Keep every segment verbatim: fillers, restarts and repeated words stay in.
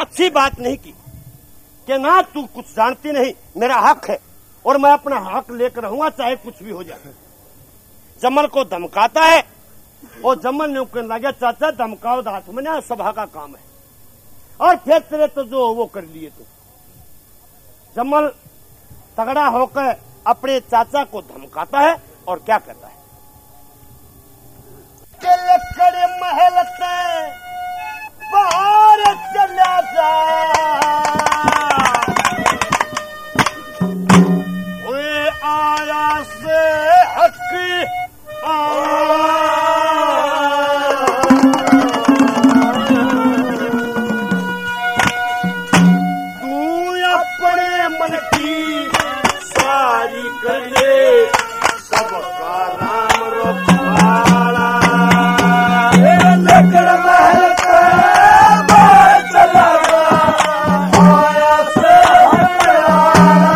अच्छी बात नहीं की कि ना तू कुछ जानती नहीं, मेरा हक है और मैं अपना हक लेकर रहूंगा चाहे कुछ भी हो जाए। जमल को धमकाता है और जमल ने कहने लगा चाचा धमकाओ हाथ में ना सभा का काम है और फिर तेरे तो जो वो कर लिए। तो जमल तगड़ा होकर अपने चाचा को धमकाता है और क्या कहता है, कड़े महल से बाहर चला जा, वे आया से हक तू अपने मन की सारी कर ले, सबका राम रखाला लकड़ महल पे बाहर चला जा, आया से हकराला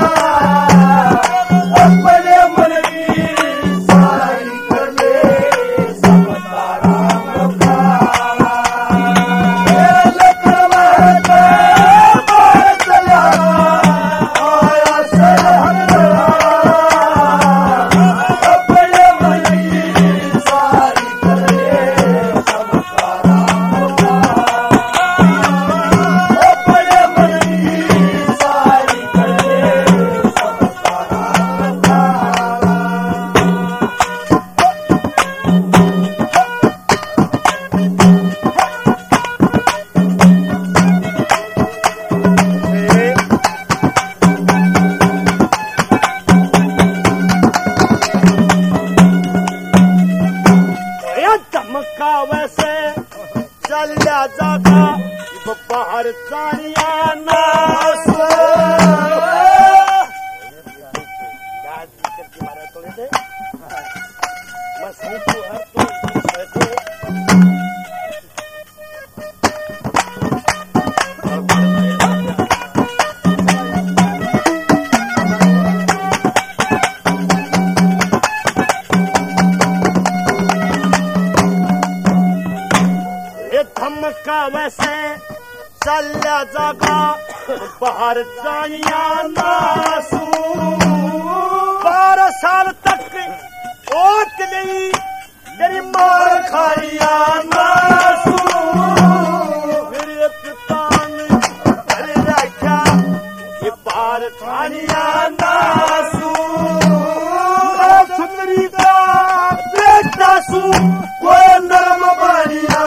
अपने मन की सारी कर ले, सबका राम रखाला लकड़ महल पे बाहर चला जा, आया से हकराला अपने मन की सारी कर ले, सबका राम अपने मन की सारी कर ले, सबका राम धमका वैसे चलिया जाता बाहर सारिया नास थोड़े थे बस तू हर तू धमका वैसे चलिया जागा बाहर जाइया नासू, बारह साल तक ओट नहीं तेरी मार खाइया नासू, फिर एक तान घर रखा ये बार खाइया नासू, सुंदरी का बेटा सू कोई नरम बनिया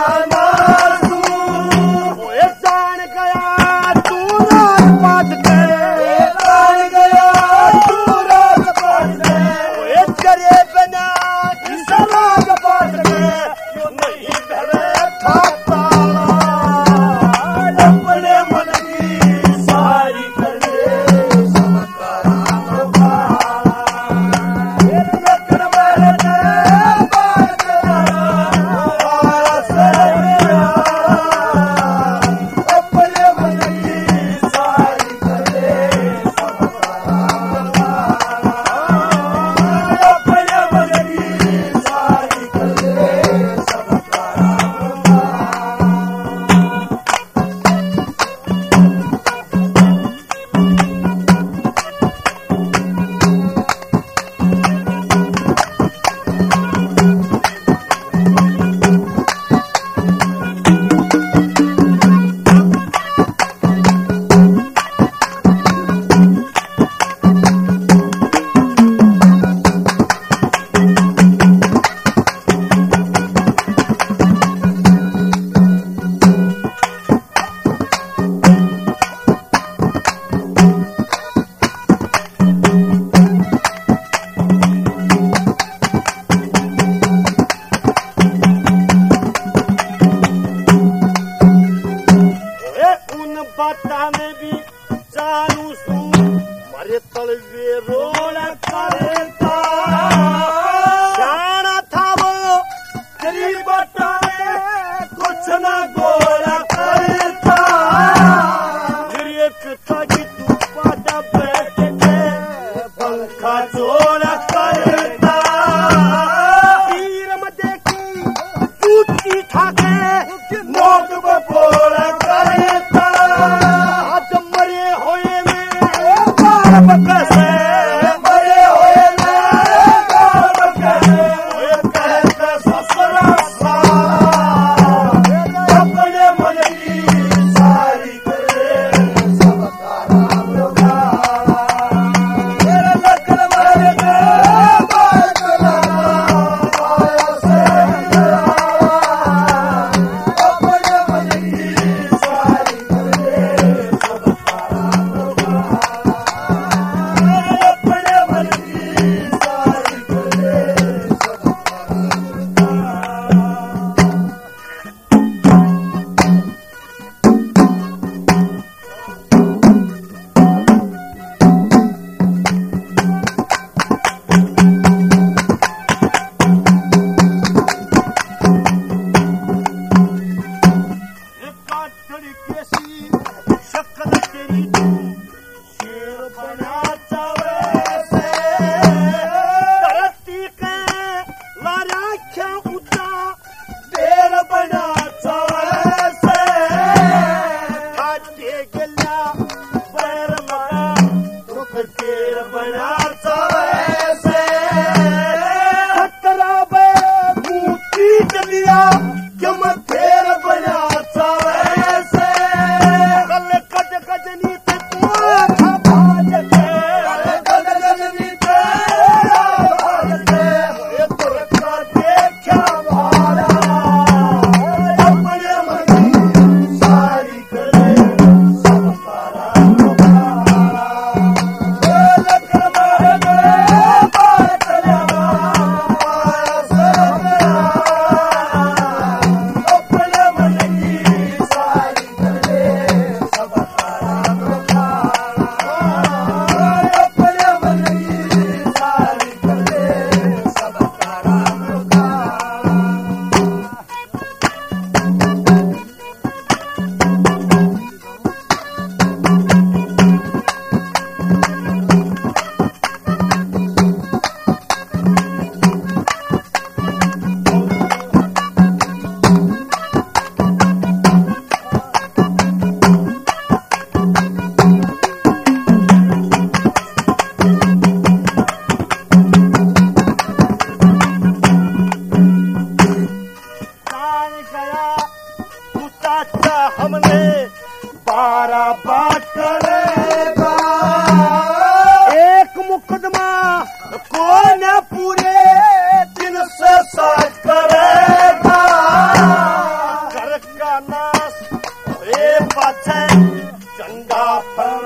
बाटा में भी चालू सू मारे तलवे रोल करता, जाना था वो तेरी बाटा में कुछ ना गोला करता, फिर एक ताकि तू पाटा बैठ के पंखा चोला करता, तीर में देखी टूटी ठाके नोट बपोला करता, सारा बात करेगा। एक मुकदमा को न पूरे दिन से साथ करेगा। घर का नाश रे बचे झंडा पर